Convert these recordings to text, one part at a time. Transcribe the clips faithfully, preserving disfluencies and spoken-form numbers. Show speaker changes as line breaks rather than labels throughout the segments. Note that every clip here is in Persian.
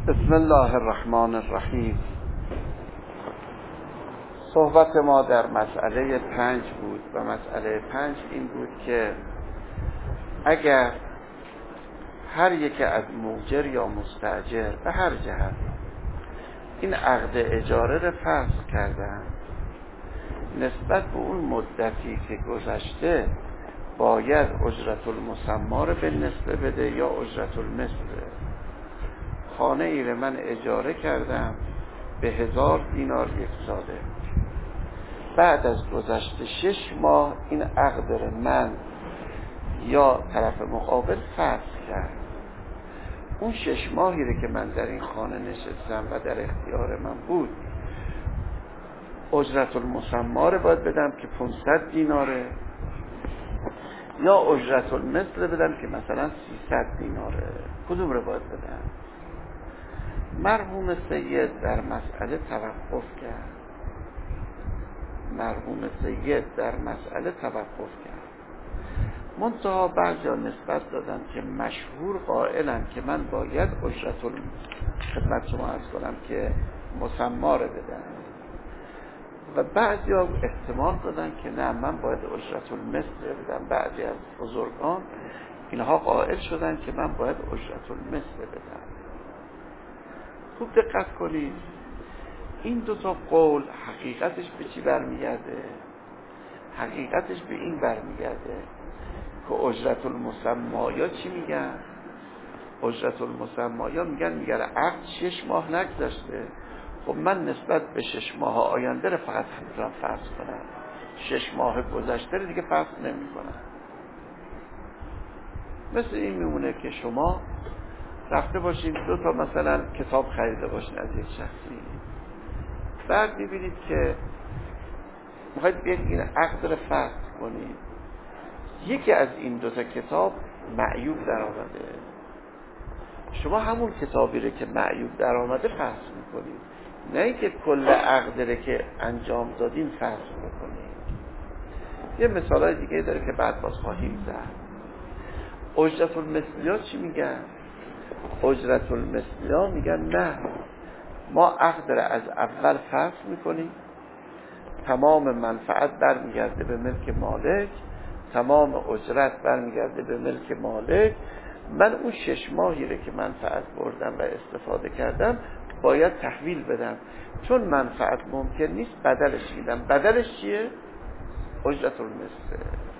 بسم الله الرحمن الرحیم. صحبت ما در مسئله پنج بود و مسئله پنج این بود که اگر هر یک از موجر یا مستاجر به هر جهت این عقد اجاره را فسخ کردن، نسبت به اون مدتی که گذشته باید اجرت المسما رو به نسبه بده یا اجرت المثل. خانه ای رو من اجاره کردم به هزار دینار یک ساله، بعد از گذشته شش ماه این عقد رو من یا طرف مقابل فسخ کرد. اون شش ماهی رو که من در این خانه نشستم و در اختیار من بود، اجرت المسما رو باید بدم که پانصد دیناره یا اجرت المثل بدم که مثلا سیصد دیناره؟ کدوم رو باید بدم؟ مرحوم سید در مسئله توقف کرد مرحوم سید در مسئله توقف کرد منتها بعضی ها نسبت دادن که مشهور قائلن که من باید اجرت خدمت شما عرض کنم که مسما رو بدم و بعضی ها احتمال دادن که نه، من باید اجرت المثل بدم. بعضی از بزرگان اینها قائل شدن که من باید اجرت المثل بدم. خوب دقت کنید، این دو تا قول حقیقتش به چی برمیگرده؟ حقیقتش به این برمیگرده که اجرت المسما یا چی میگن؟ اجرت المسما یا میگن میگن عقد شش ماه نگذشته، خب من نسبت به شش ماه آینده رو فقط میتونم فرض کنم، شش ماه گذشته رو دیگه فرض نمی کنم. مثل این میمونه که شما رفته باشین دو تا مثلا کتاب خریده باشین از یک شخصی، بعد میبینید که میخواید بیاید این عقد رو فسخ کنید، یکی از این دو تا کتاب معیوب در آمده، شما همون کتابی رو که معیوب در آمده فسخ میکنید، نه اینکه کل عقد رو که انجام دادین فسخ میکنید. یه مثالای دیگه داره که بعد باز خواهیم زد. اجرت المثلیا چی میگن؟ اجرت المثلیا میگن نه، ما عقد را از اول فسخ میکنیم، تمام منفعت برمیگرده به ملک مالک، تمام اجرت برمیگرده به ملک مالک، من اون شش ماهی رو که منفعت بردم و استفاده کردم باید تحویل بدم، چون منفعت ممکن نیست بدلش میدم. بدلش چیه؟ اجرت المثل.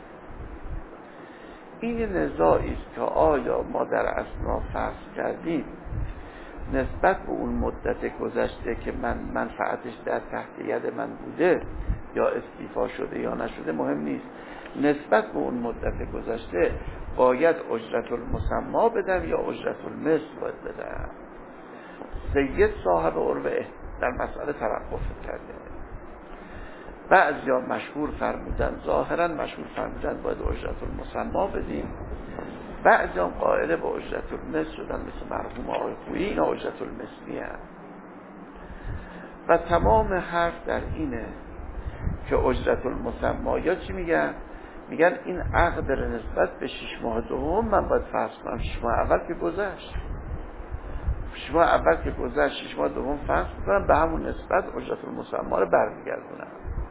این نزاعی است که آیا ما در اسنا فسخ کردیم نسبت به اون مدت گذشته که من منفعتش در تحت ید من بوده یا استیفا شده یا نشده مهم نیست، نسبت به اون مدت گذشته باید اجرت المسما بدم یا اجرت المثل باید بدم. سید صاحب عروه در مسئله توقف کرده. بعضیا مشهور فرمودن، ظاهرا مشهور فرمودن باید اجرت المسما بدیم، بعضی هم قائل به اجرت المثل شدن مثل مرحوم آقای خویی، اینا اجرت المثلی هم. و تمام حرف در اینه که اجرت المسما یا چی میگن؟ میگن این عقد رو نسبت به شش ماه دوم من باید فرض کنم، شش ماه اول که گذشت شش ماه اول که گذشت شش ماه دوم فرض کنم، به همون نسبت اجرت المسما رو برمیگردونم.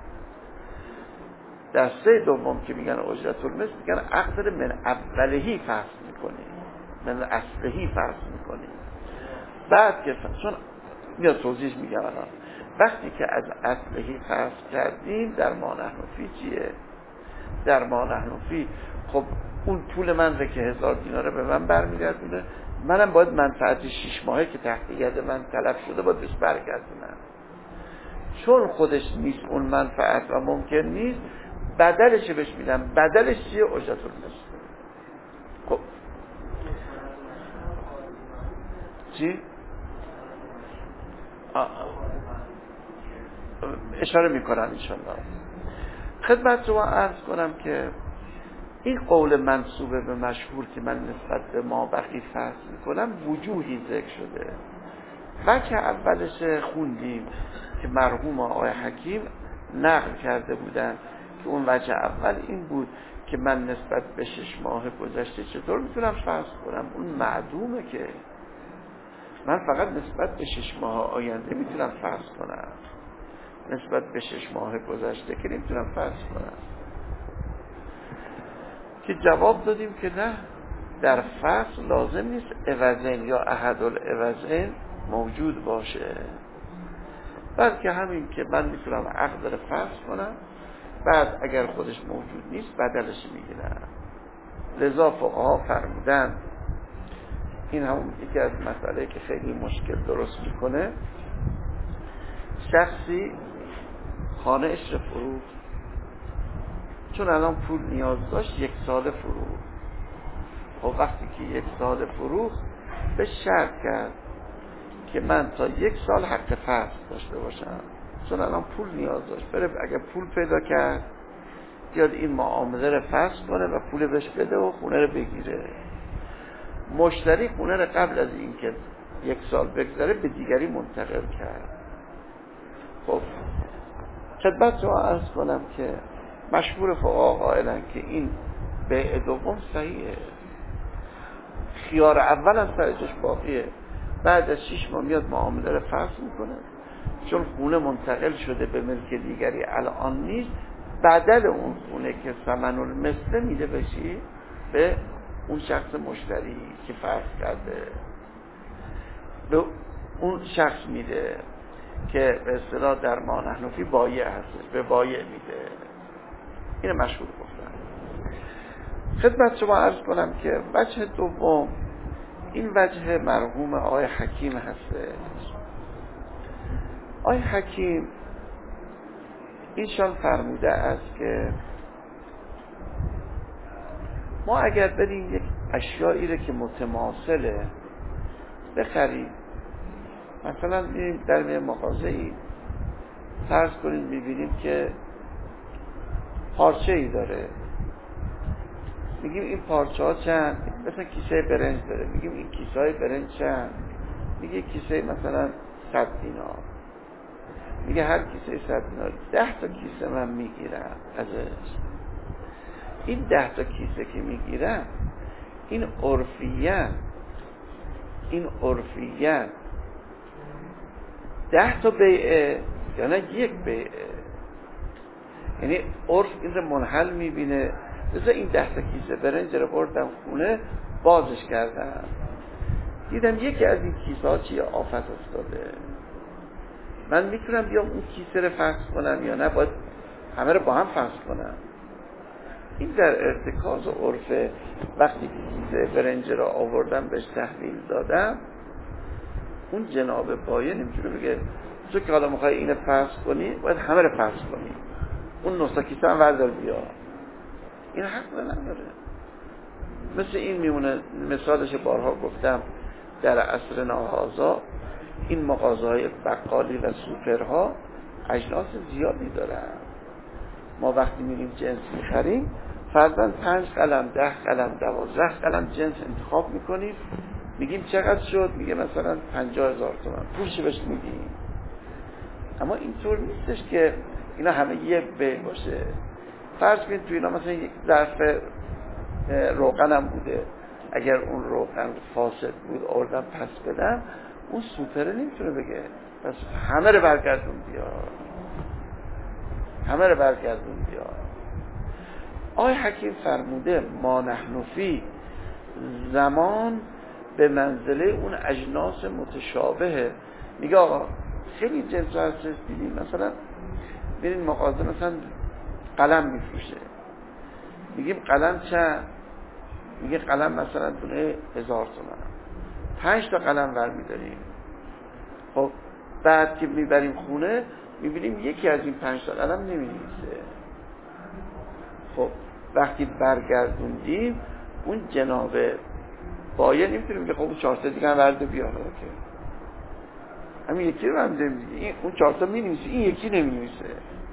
دسته دوم که میگن اجرت المثل میگن عقد رو من اولهی فسخ میکنیم، من اصلهی فسخ میکنیم. بعد که چون میاد توضیح میگم الان، وقتی که از اصلهی فسخ کردیم در ما نحن فی چیه؟ در ما نحن فی، خب اون پول من رو که هزار دیناره به من برمیگردونه، منم باید منفعت شش ماهه که تحت ید من طلب شده باید بهش برگردونم. چون خودش نیست اون منفعت و ممکن نیست، بدلش بهش میدم. بدلش چیه؟ اجرت المثل. خب چی؟ آه. اشاره میکنم انشالله. خدمت شما عرض کنم که این قول منسوبه به مشهور که من نسبت به ما بقی فصل میکنم وجوهی ذکر شده. وجه اولش خوندیم که مرحوم آقای حکیم نقل کرده بودن که اون وجه اول این بود که من نسبت به شش ماه گذشته چطور میتونم فصل کنم؟ اون معدومه که من فقط نسبت به شش ماه آینده میتونم فرض کنم، نسبت به شش ماه گذشته که نمیتونم فرض کنم. که جواب دادیم که نه، در فصل لازم نیست عوضین یا احدالعوضین موجود باشه، بلکه همین که من میتونم عقد رو فصل کنم، بعد اگر خودش موجود نیست بدلش میگیرم. لذا فقها فرمودن، این همون یکی از مسئله که خیلی مشکل درست میکنه، شخصی خانه اش رو فروخت، چون الان پول نیاز داشت، یک سال فروخت. خب وقتی که یک سال فروخت به شرط کرد که من تا یک سال حق فصل داشته باشم، چون الان پول نیاز داشت. بره اگر پول پیدا کرد بیاد این معامله رو فصل کنه و پول بهش بده و خونه رو بگیره. مشتری خونه رو قبل از این که یک سال بگذره به دیگری منتقل کرد. خب خدمت شما عرض کنم که مشهور فقها قائلن که این بیع دوم صحیحه، خیار اول هم سرجش باقیه، بعد از شش ماه میاد معامله رو فصل میکنه، چون خونه منتقل شده به ملک دیگری الان نیست، بدل اون خونه که ثمن المثل میده بشی به اون شخص مشتری که فصل کرده، به اون شخص میده که به اصطلاح در ما نحنفی بایع هستش، به بایع میده. این مشهور گفتن. خدمت شما عرض کنم که وجه دوم این وجه مرحوم آقای حکیم هستش. آقای حکیم ایشان فرموده است که ما اگر بریم یک اشیایی رو که متماثله بخریم، مثلا میریم در یه مغازه‌ای فرض کنیم میبینیم که پارچه ای داره، میگیم این پارچه ها چند؟ مثلا کیسه برنج داره، میگیم این کیسه های برنج چند؟ میگه کیسه مثلا صد دینار، میگه هر کیسه صد دینار ده تا کیسه من میگیرم ازش. این ده تا کیسه که میگیرم این عرفیاً این عرفیاً ده تا بیعه یا نه یک بیعه، یعنی عرف این رو منحل میبینه. مثلا این ده تا کیسه برنج رو بردم خونه بازش کردم، دیدم یکی از این کیسه ها چیه آفت افتاده، من میتونم بیام اون کیسه رو فصل کنم یا نه باید همه رو با هم فصل کنم؟ این در ارتکاز و عرف. وقتی که کیسه برنج رو آوردم بهش تحویل دادم، اون جناب بایع نمیتونه بگه تو که حالا میخوای اینو فصل کنی باید همه رو فصل کنی، اون نصف کیسه هم وردار بیا. این حق نداره. مثل این میمونه، مثالش بارها گفتم، در عصر ناهازا این مغازه‌های بقالی و سوپرها اجناس زیادی دارن. ما وقتی میریم جنس میخریم فرضاً پنج قلم، ده قلم، دوازده قلم جنس انتخاب میکنیم، میگیم چقدر شد؟ میگه مثلا پنجاه هزار تومان، پولش بهش میدیم. اما اینطور نیستش که اینا همه یک بیع باشه. فرض کنید تو اینا مثلا یک ظرف روغن هم بوده، اگر اون روغن فاسد بود آوردم پس بدم، اون سوپره نمیتونه بگه پس همه رو برگردون بیا، همه رو برگردون بیا. آقای حکیم فرموده ما نحنفی زمان به منزله اون اجناس متشابهه. میگه آقا خیلی جنس هست دیدیم، مثلا برین مغازه مثلا قلم میفروشه، میگیم قلم چند؟ میگه قلم مثلا دونه هزار تومن، پنج تا قلم برمیداریم. خب بعد که میبریم خونه میبینیم یکی از این پنج تا قلم نمینویسه. خب وقتی برگردوندیم اون جناب بایع نمیتونه میگه خب اون چهار تا دیگه هم ورده بیاره که همین یکی رو هم نمیدونیم، اون چهار تا مینویسه این یکی نمینویسه.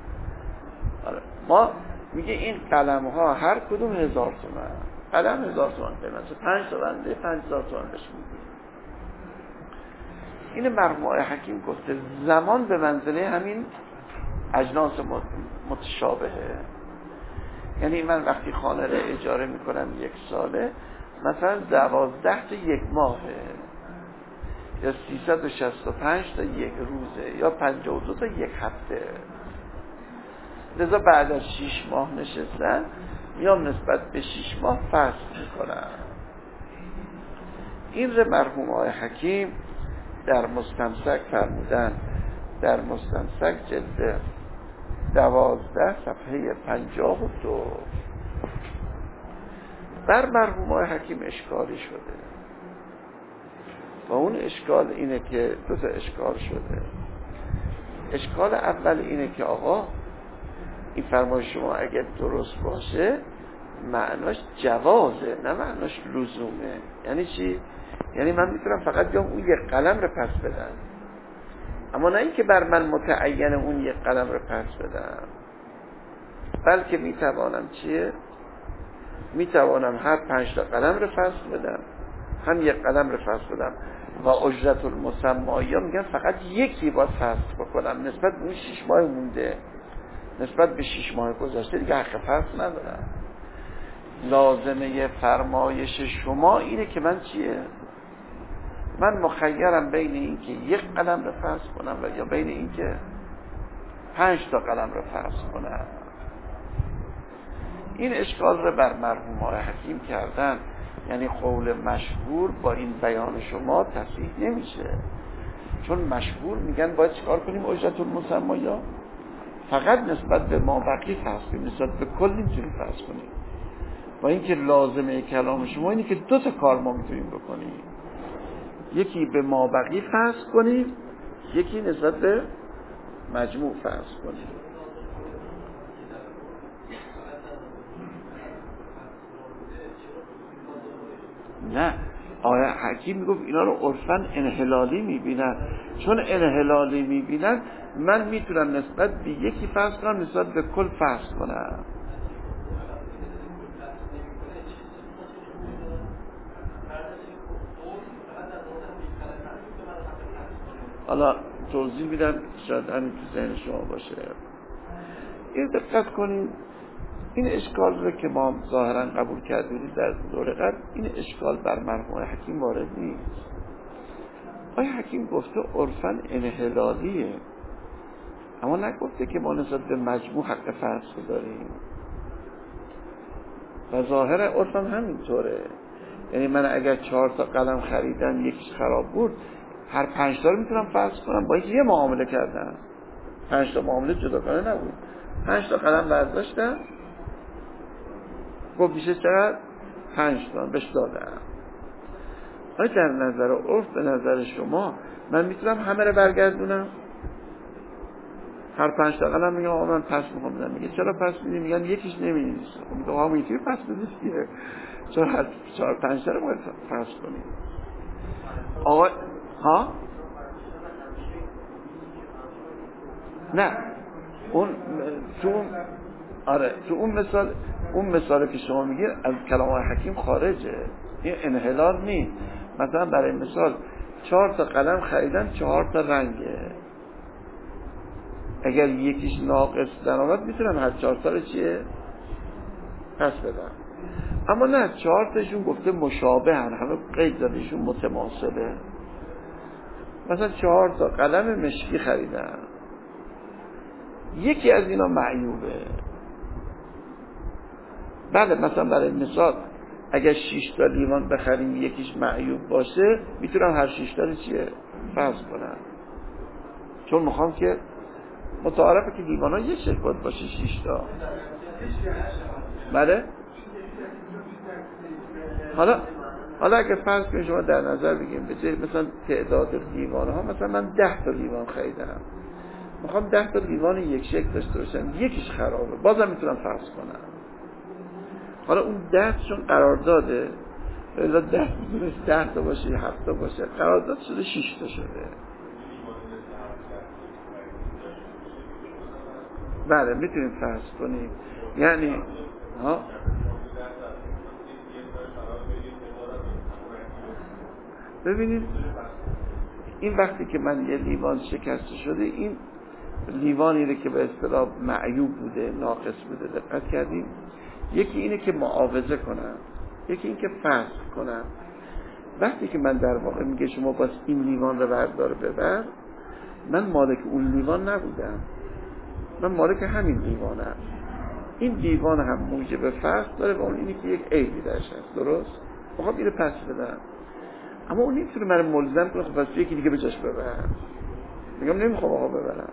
ما میگه این قلم ها هر کدوم هزار تومن، قلم هزار تومن قیمته، پنج تا بنده پنج هزار تومن بهش میدیم. این مرحوم آقای حکیم گفته زمان به منزله همین اجناس متشابهه. یعنی من وقتی خانه رو اجاره میکنم یک ساله، مثلا دوازده تا یک ماهه، یا سیصد و شصت و پنج تا یک روزه یا پنجاه و دو تا یک هفته. لذا بعد از شش ماه نشستن میام نسبت به شش ماه فصل میکنم. این رو مرحوم آقای حکیم در مستمسک فرمودن، در مستمسک جلد دوازده صفحه پنجاه و دو. بر مرحوم آقای حکیم اشکالی شده و اون اشکال اینه که دو تا اشکال شده. اشکال اول اینه که آقا این فرمایش شما اگر درست باشه معناش جوازه، نه معناش لزومه. یعنی چی؟ یعنی من میتونم فقط بیام اون یک قلم رو پس بدم، اما نه اینکه بر من متعین اون یک قلم رو پس بدم، بلکه میتوانم چیه؟ میتوانم هر پنج تا قلم رو فصل بدم، هم یک قلم رو فصل بدم و اجرت المسمایی ها میگن فقط یکی باید فصل بکنم نسبت به اون شش ماه مونده، نسبت به شش ماه گذشته دیگه حق فصل ندارم. لازمه فرمایش شما اینه که من چیه؟ من مخیرم بین این که یک قلم رو فصل کنم و یا بین این که پنج تا قلم رو فصل کنم. این اشکال رو بر مرحوم آقای حکیم کردن، یعنی قول مشهور با این بیان شما تصحیح نمیشه، چون مشهور میگن باید چیکار کنیم؟ اجرت المسمایی ها فقط نسبت به ما بقی فصل کنیم، نسبت به کل نمیتونیم فصل کنیم. با اینکه لازمه کلام شما اینه که دو تا کار ما میتونیم بکنیم، یکی به ما بقی فصل کنیم، یکی نسبت به مجموع فصل کنیم. نه، آقای حکیم میگفت اینا رو عرفاً انحلالی میبینن، چون انحلالی میبینن من میتونم نسبت به یکی فصل کنم، نسبت به کل فصل کنم. حالا توضیح میدم شاید همین تو ذهن شما باشه. این دقت کنین، این اشکال رو که ما ظاهرا قبول کردیم در دوره قبل، این اشکال بر مرحوم حکیم وارد نیست. آیا حکیم گفته عرفاً انحلالیه، اما نگفته که ما نسبت به مجموع حق فصل داریم و ظاهر عرفاً همینطوره. یعنی من اگر چهار تا قلم خریدم یکیش خراب بود، هر پنج تا رو میتونم فصل کنم، با یه معامله کردم، پنج تا معامله جداگانه نبود، پنج تا قلم برداشتم گفت میشه چقدر؟ پنج تا بهش دادم. آیا در نظر عرف به نظر شما من میتونم همه رو برگردونم؟ هر پنج تا قلم میگم آقا من پس میخوام بدم، میگه چرا پس میدی؟ میگن یکیش نمیدید. میگه آقا میتونی پس بدید دیگه، چرا هر چهار پنج تا رو باید پس کنیم؟ آقا ها؟ نه، اون تو اون آره تو اون مثال، اون مثالی که شما میگید از کلام آقای حکیم خارجه، این انحلال نیست. مثلا برای مثال چهار تا قلم خریدن، چهار تا رنگه، اگر یکیش ناقص در آمد میتونم هر چهار تا رو چیه؟ پس بدم. اما نه، چهار تاشون گفته مشابه هن، همه قید دادیشون متماثله. مثلا چهار تا قلم مشکی خریدن، یکی از اینا معیوبه. بله، مثلا برای مثال اگر شش تا لیوان بخریم یکیش معیوب باشه، میتونم هر شش تا رو چیه؟ فصل کنم، چون میخوام که متعارفه که لیوان ها یک شکل باید باشه، شش تا. بله. حالا حالا اگر فرض کنیم شما در نظر بگیم به جای مثلا تعداد لیوان ها، مثلا من ده تا لیوان خریدم، میخوام ده تا لیوان یک شکل داشته باشم، یکیش خرابه، بازم میتونم فصل کنم. حالا اون ده چون قرارداده، الا ده میتونست ده تا باشه یا هفت تا باشه، قرارداد شده شش تا شده. بله میتونیم فصل کنیم. یعنی ها ببینید، این وقتی که من یه لیوان شکسته شده، این لیوانی که به اصطلاح معیوب بوده، ناقص بوده، دقت کردیم؟ یکی اینه که معاوضه کنم، یکی این که فصل کنم. وقتی که من در واقع میگه شما باز این لیوان رو بردار ببر، من مالک اون لیوان نبودم، من مالک همین لیوانم. این لیوان هم موجب فسق داره و اون اینی که یک عیبی درش هست، درست؟ بخوام اینو پس بدم، اما اون نمیتونه من ملزم کنه خب پس یکی دیگه به جاش ببر. میگم نمیخوام آقا ببرم.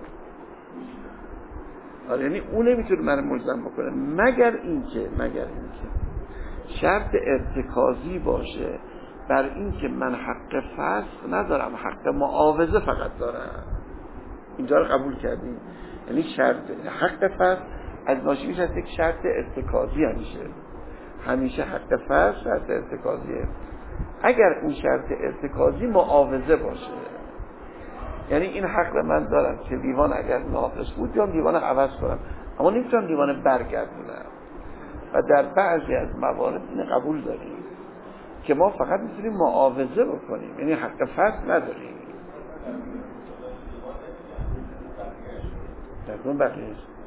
آره، یعنی اون نمیتونه من ملزم بکنه مگر اینکه مگر اینکه شرط ارتکازی باشه بر اینکه من حق فسق ندارم، حق معاوضه فقط دارم. اینجا رو قبول کردیم. یعنی شرط حق فسق از ناشی میشه از یک شرط ارتکازی همیشه همیشه حق فسق شرط ارتکازیه. اگر اون شرط ارتکازی معاوضه باشه، یعنی این حق من دارم که لیوان اگر ناقص بود بیام لیوان عوض کنم، اما نمیتونم لیوان برگردونم. و در بعضی از موارد این قبول داریم که ما فقط میتونیم معاوضه بکنیم، یعنی حق فسق نداریم. در کدوم بقیه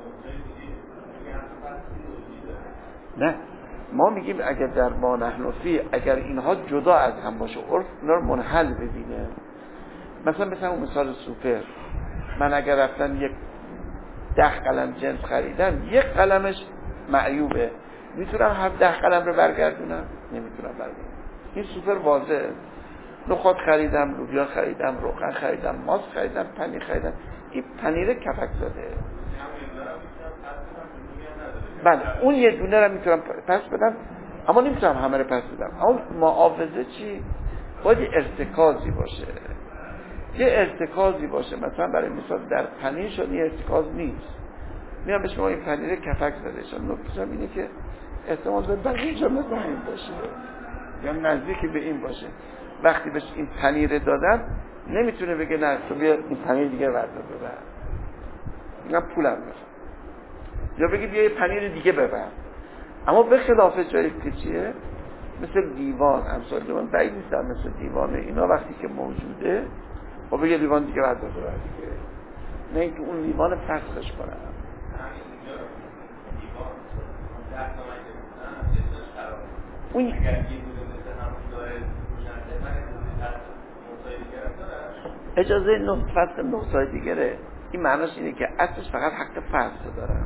نه، ما میگیم اگر در ما نحنفی اگر اینها جدا از هم باشه، عرف اینا رو منحل ببینه. مثلا مثلا اون مثال سوپر، من اگر رفتم یک ده قلم جنس خریدم، یک قلمش معیوبه، میتونم هر ده قلم رو برگردونم؟ نمیتونم برگردونم. این سوپر واضحه. نخود خریدم، لوبیا خریدم، روغن خریدم، ماست خریدم، پنیر خریدم، این پنیر کفک زده. بله، اون یه دونه رو میتونم پس بدم، اما نمیتونم همه رو پس بدم. اما معاوضه چی؟ باید یه ارتکازی باشه. یه ارتکازی باشه. مثلا برای مثال در پنیر شد یه ارتکاز نیست. میام به شما این پنیر کفک زده شد، نکته‌ام اینه که احتمال داره بقیه جا مثل این باشه یا نزدیکی به این باشه. وقتی بهش این پنیر دادم نمیتونه بگه نه تو بیا این پنیر دیگه بردار ببر، میگم پولم میخوام، یا بگه بیا یه پنیر دیگه ببر. اما به خلاف جایی که چیه، مثل دیوان، امثال دیوان بعید نیست مثل دیوانه اینا وقتی که موجوده و بگه لیوان دیگه بردار ببر دیگه، نه اینکه اون لیوان فسخش کنم. اون اجازه فسخ نقطه دیگره. این معناش اینه که اصلش فقط حق فسخ دارم.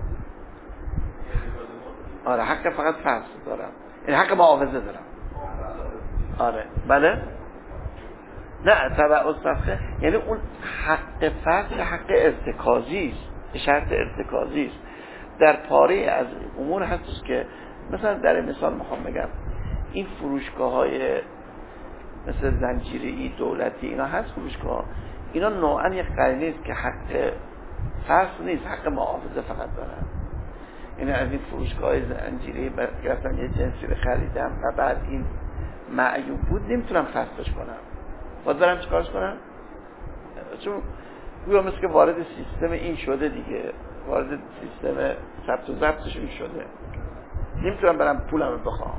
آره، حق فقط فسخ دارم، یعنی حق معاوضه دارم. آره بله، نه تبع الفسخ یعنی اون حق فسخ حق ارتکازی است، شرط ارتکازی است. در پاره از امور هستش که مثلا در مثال میخوام بگم این فروشگاه های مثل زنجیره‌ای دولتی اینا هست، فروشگاه اینا نوعا یک قرینه است که حق فسخ نیست، حق معاوضه فقط دارن. یعنی از این فروشگاه زنجیره‌ای گرفتم یه جنسی رو خریدم و بعد این معیوب بود، نمیتونم فسخش کنم، باید برم چیکارش کنم؟ چون گویا مثل که وارد سیستم این شده دیگه، وارد سیستم ثبت و ضبطش این شده، نمیتونم برم پولم رو بخوام.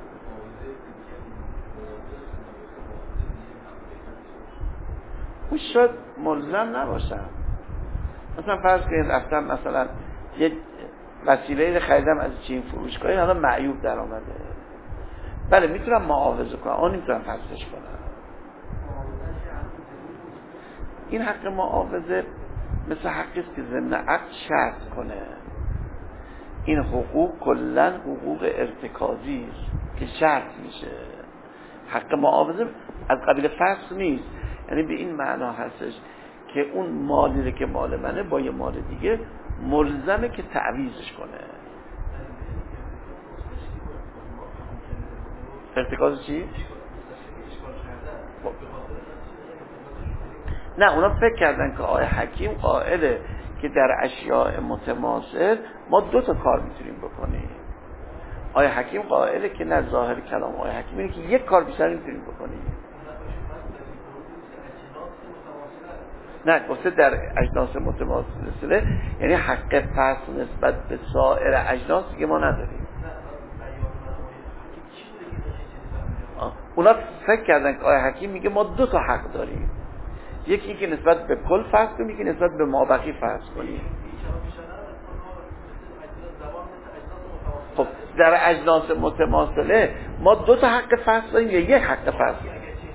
اون شاید ملزم نباشم. مثلا فرض کنید رفتم مثلا یه وسیله رو خریدم از چین فروشگاهی، حالا معیوب در آمده، بله میتونم معاوضه کنم، اون نمیتونم فسخش کنم. این حق معاوضه مثل حقی است که ضمن عقد شرط کنه. این حقوق کلا حقوق ارتکازی است که شرط میشه. حق معاوضه از قبیل فسخ نیست، یعنی به این معنا هستش که اون مالی که مال منه با یه مال دیگه ملزمه که تعویضش کنه. ارتکاز چی؟ نه، اونا فکر کردن که آیه حکیم قائله که در اشیاء متماثل ما دو تا کار میتونیم بکنیم. آیه حکیم قائله که نه، ظاهر کلام آیه حکیم اینه که یک کار بیشتر میتونیم بکنیم. نه، گفته در اجناس متماثله، یعنی حق فصل نسبت به سایر اجناس که ما نداریم. اونا فکر کردن که آیه حکیم میگه ما دو تا حق داریم، یکی که نسبت به کل فصل کنیم، یکی نسبت به مابقی فصل کنیم. خب در اجناس متماثله ما دو تا حق فصل داریم یا یک حق فصل؟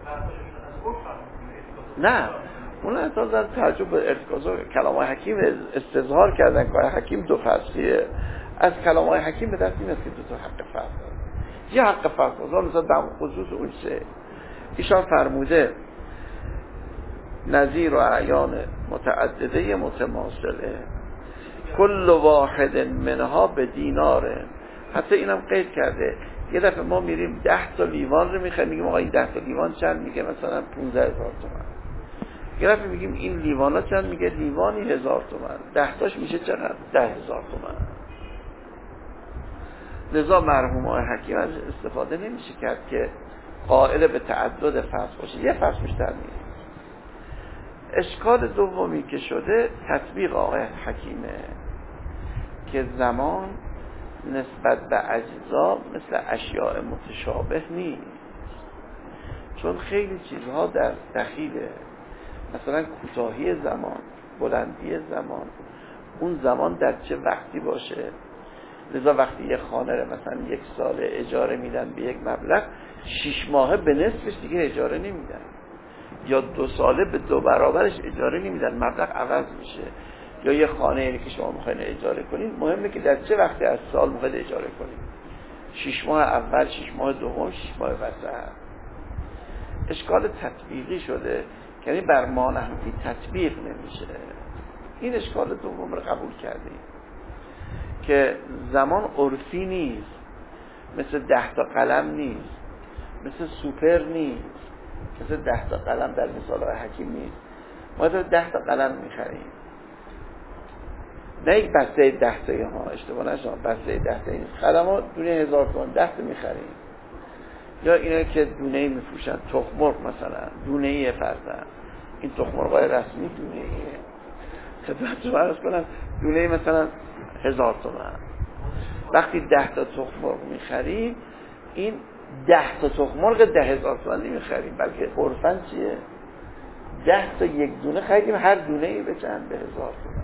نه اون اصلا در تعجب به ارتکاز کلام حکیم استظهار کردن که حکیم دو فصلیه. از کلام های حکیم به دست این است که دو تا حق فرق داره. یه حق فرق داره مثلا در خصوص اون سه ایشان فرموده نظیر و اعیان متعدده متماثله کل واحد منها به دیناره. حتی اینم قید کرده یه دفعه ما میریم ده تا لیوان رو میخوایم میگیم آقا این ده تا لیوان چند؟ میگه مثلا پانزده هزار تومان. یه دفعه میگیم این لیوان ها چند؟ میگه لیوانی هزار تومان. ده تاش میشه چقدر؟ ده هزار تومان. لذا مرحوم آقای حکیم از استفاده نمیشه کرد که قائل به تعدد فصل باشه، یه فصل بیشتر نیست. اشکال دومی که شده تطبیق آقای حکیمه که زمان نسبت به اجزا مثل اشیاء متشابه نیست، چون خیلی چیزها در دخیله. مثلا کوتاهی زمان، بلندی زمان، اون زمان در چه وقتی باشه. لذا وقتی یه خانه رو مثلا یک سال اجاره میدن به یک مبلغ، شش ماهه به نصفش دیگه اجاره نمیدن، یا دو ساله به دو برابرش اجاره نمیدن، مبلغ عوض میشه. یا یه خانه ای که شما میخواین اجاره کنین، مهمه که در چه وقتی از سال میخواید اجاره کنین. شش ماه اول، شش ماه دوم، شش ماه وسط. اشکال تطبیقی شده، یعنی بر ما نحوی تطبیق نمیشه. این اشکال دوم رو قبول کردیم که زمان عرفی نیست، مثل ده تا قلم نیست، مثل سوپر نیست، مثل ده تا قلم در مثال های حکیم نیست. ما ده تا قلم میخریم، نه یک بسته ده تایی ها، اشتباه نشون، بسته ده تایی نیست. قلم ها دونه هزار تومان ده تا میخریم. یا اینا که دونه میفروشن، تخمرغ مثلا دونه ای فرزن، این تخمرغای رسمی دونه ایه، خدمت رو عرض کنم دونه مثلا هزار تومان. وقتی ده تا تخمرغ میخریم، این ده تا تخمرغ ده هزار تومان نمیخریم، بلکه عرفاً چیه؟ ده تا یک دونه خریدیم، هر دونه ای به چند؟ به هزار تومان.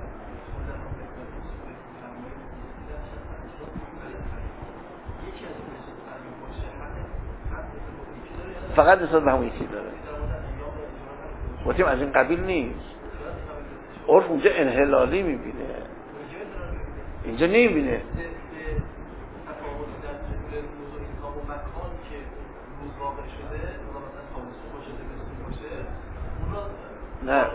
فقط نسبت به همون یکی داره. گفتیم از این قبیل نیست. عرف اونجا انحلالی میبینه، اینجا نمیبینه. نه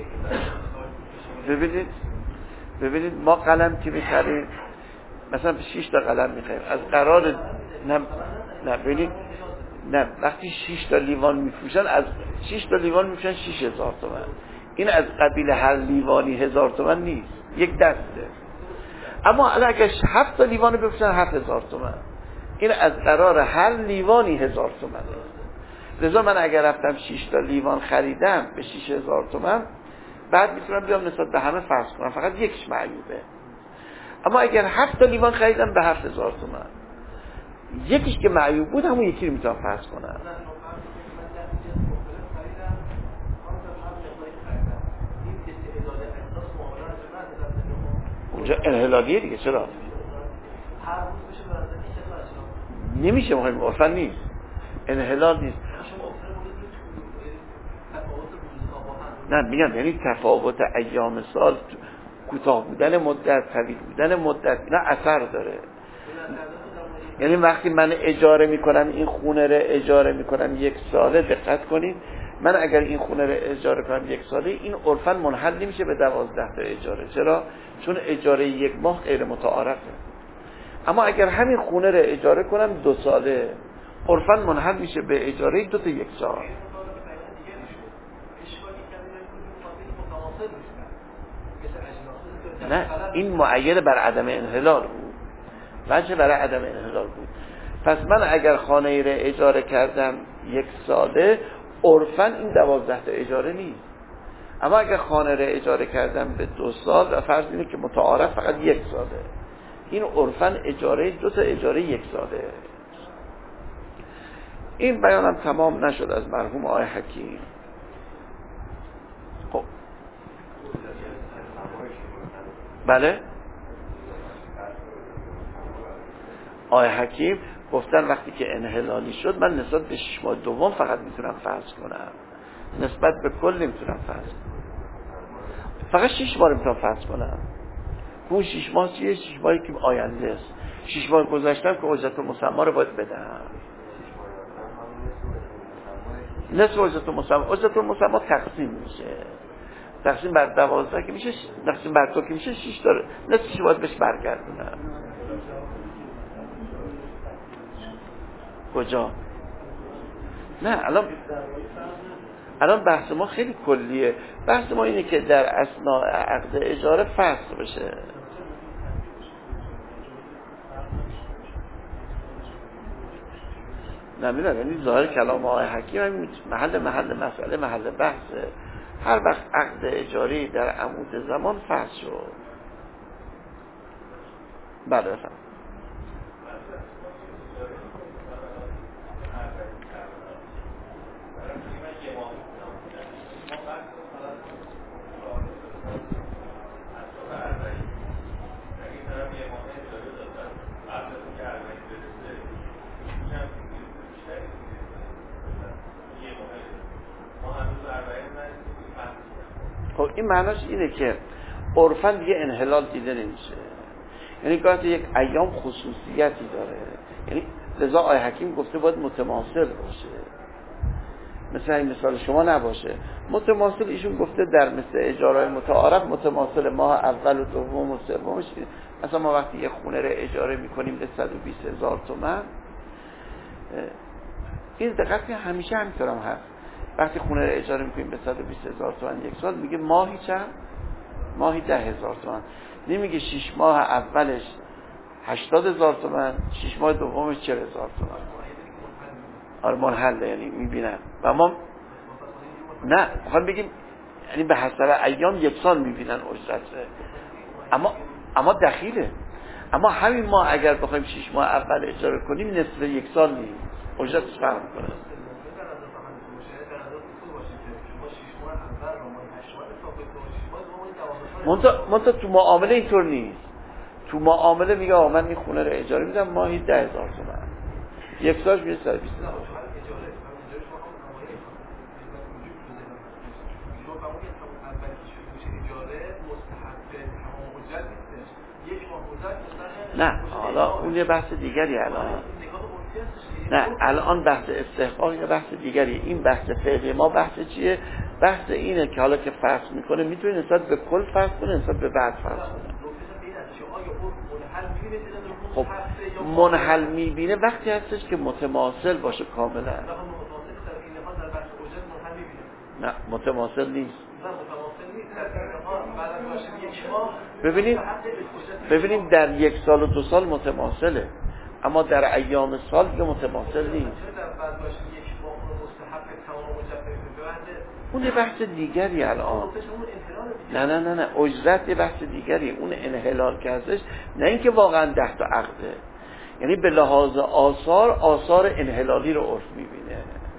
ببینید ببینید ما قلم که میخریم مثلا شش تا قلم میخریم، از قرار نه نه ببینید نه وقتی شش تا لیوان میفروشن، از شش تا لیوان میفروشن شش هزار تومان. این از قبیل هر لیوانی هزار تومان نیست، یک دسته. اما اگر هفت تا لیوان بفروشن هفت هزار تومان، این از قرار هر لیوانی هزار تومانه. لذا من اگر رفتم شش تا لیوان خریدم به شش هزار تومان، بعد میتونم بیام نسبت به همه فرض کنم فقط یکش معیوبه. اما اگر هفت تا لیوان خریدم به هفت هزار تومان، یکیش که معیوب بود همون یکی رو میتونم فرض کنم. اونجا انحلالیه دیگه. چرا؟ نمیشه، مهم عرفاً نیست، انحلال نیست. نه میگم یعنی تفاوت ایام سال، کوتاه بودن مدت، طویل بودن مدت، اینا اثر داره. یعنی وقتی من اجاره میکنم این خونه رو اجاره میکنم یک ساله، دقت کنید، من اگر این خونه رو اجاره کنم یک ساله، این عرفاً منحل نمیشه به دوازده تا اجاره. چرا؟ چون اجاره یک ماه غیر متعارفه. اما اگر همین خونه رو اجاره کنم دو ساله، عرفاً منحل میشه به اجاره دو تا یک سال. نه این معید بر عدم انحلال بود، وجه برای عدم انحلال بود. پس من اگر خانه ای رو اجاره کردم یک ساله، عرفاً این دوازده تا اجاره نیست. اما اگر خانه رو اجاره کردم به دو سال، و فرض اینه که متعارف فقط یک ساله، این عرفاً اجاره دو تا اجاره یک ساله. این بیانم تمام نشد از مرحوم آقای حکیم. خب بله آقای حکیم گفتن وقتی که انحلالی شد من نسبت به شش ماه دوم فقط میتونم فرض کنم، نسبت به کل نمیتونم فرض کنم، فقط شش ماه میتونم فرض کنم. اون شش ماه چیه؟ شش ماهی که آینده است. شش ماه گذشتم که اجرت مسما رو باید بدم. نصف اجرت مسما، اجرت مسما تقسیم میشه، تقسیم بر دوازده که میشه، تقسیم بر دو که میشه شش داره، نصفش باید بهش برگردونم. کجا؟ نه الان الان بحث ما خیلی کلیه. بحث ما اینه که در اثناء عقد اجاره فصل بشه. نمیدونم، یعنی ظاهر کلام آقای حکیم همین محل محل مسئله محل بحثه. هر وقت عقد اجاری در عمود زمان فصل شد. بله بفهم. خب این معناش اینه که عرفاً دیگه انحلال دیده نمیشه، یعنی گاهی یک ایام خصوصیتی داره، یعنی لذا آیه حکیم گفته باید متماثل باشه، مثل این مثال شما نباشه متماثل. ایشون گفته در مثل اجاره متعارف متماثل ماه اول و دوم و سومش. مثلا ما وقتی یه خونه رو اجاره میکنیم به صد و بیست هزار تومان، این دقیقاً همیشه همینطورم هست. وقتی خونه رو اجاره میکنیم به صد و بیست هزار تومان یک سال، میگه ماهی چند؟ ماهی ده هزار تومان. نمیگه شش ماه اولش هشتاد هزار تومان، شش ماه دومش چهل هزار تومان. آره منحله، یعنی میبینن و ما نه میخوام بگیم یعنی به حسب ایام یک سال میبینن اجرته، اما اما دخیله. اما همین ما اگر بخوایم شش ماه اول اجاره کنیم نصف یک سال نیست، اجرتش فرق میکنه. منتها منتها تو معامله اینطور نیست. تو معامله میگه آقا من این خونه رو اجاره میدم ماهی ده هزار تومان، یک سالش میشه صد و بیست هزار. نه حالا اون یه بحث دیگری الان. نه الان بحث استحقاق یه بحث دیگری. این بحث فقهی ما بحث چیه؟ بحث اینه که حالا که فصل میکنه میتونه نسبت به کل فصل کنه، نسبت به بعد فصل کنه. خب منحل میبینه وقتی هستش که متماثل باشه کاملا. نه متماثل نیست. ببینیم ببینیم در یک سال و دو سال متماثله، اما در ایام سال دیگه متماثل نیست. اون یه بحث دیگری الان. نه نه نه نه اجرت یه بحث دیگری. اون انحلال کردش، نه اینکه واقعا ده تا عقده، یعنی به لحاظ آثار آثار انحلالی رو عرف میبینه.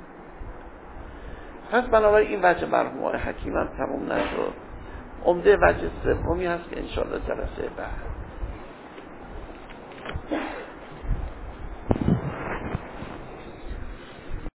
پس بنابراین این وجه مرحوم حکیم هم تموم نشد. عمده وجه سومی هست که انشاءالله جلسه بعد